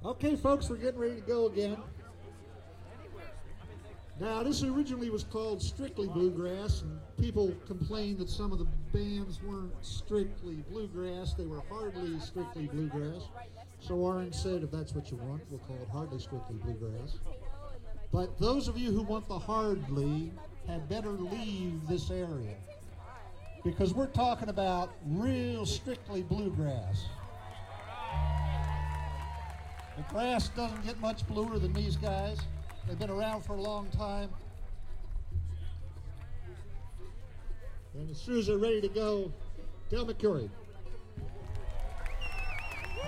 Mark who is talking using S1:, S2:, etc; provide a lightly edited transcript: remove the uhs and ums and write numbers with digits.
S1: Okay, folks, we're getting ready to go again. Now, this originally was called Strictly Bluegrass, and people complained that some of the bands weren't strictly bluegrass. They were hardly strictly bluegrass. So Orange said, if that's what you want, we'll call it hardly strictly bluegrass. But those of you who want the hardly had better leave this area, because we're talking about real strictly bluegrass. The grass doesn't get much bluer than these guys. They've been around for a long time. And as soon as they're ready to go, Del McCoury.